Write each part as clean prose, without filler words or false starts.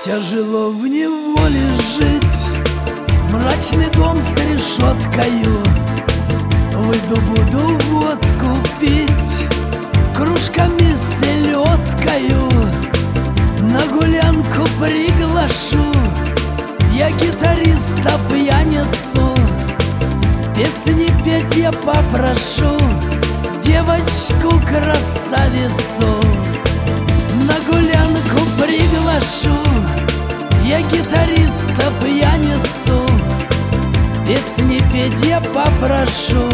Тяжело в неволе жить, мрачный дом с решеткою. Выйду, буду водку пить, кружками с селедкою. На гулянку приглашу я гитариста пьяницу. Песни петь я попрошу девочку-красавицу. На гулянку приглашу я гитариста пьяницу. Песни петь я попрошу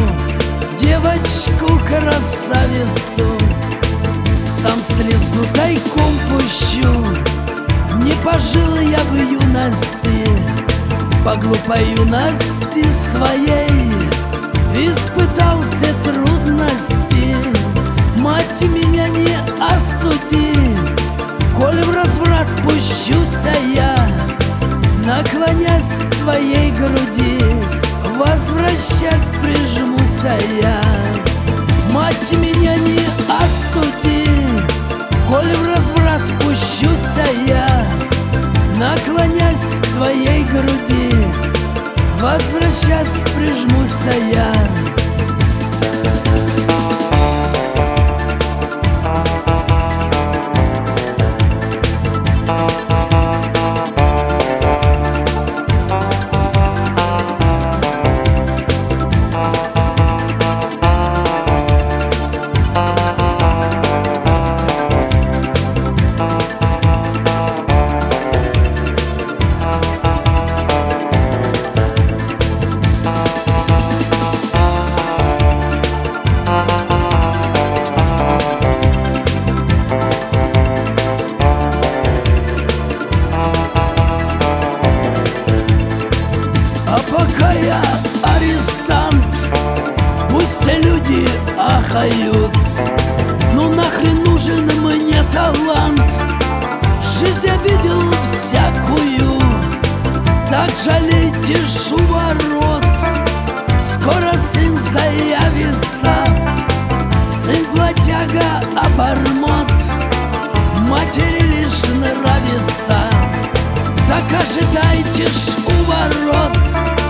девочку-красавицу. Сам слезу тайком пущу, не пожил я в юности. По глупой юности своей испытал все трудности. Мать, меня не осуди, коль в разврат пущуся я, наклонясь к твоей груди, возвращаясь, прижмуся я. Мать, меня не осуди, коль в разврат пущуся я, наклонясь к твоей груди, возвращаясь, прижмуся я. Пока я арестант, пусть все люди ахают. Ну нахрен нужен мне талант? Жизнь я видел всякую, так жалейте ж у ворот. Скоро сын заявится, сын плотяга обормот. Матери лишь нравится, так ожидайте ж у ворот.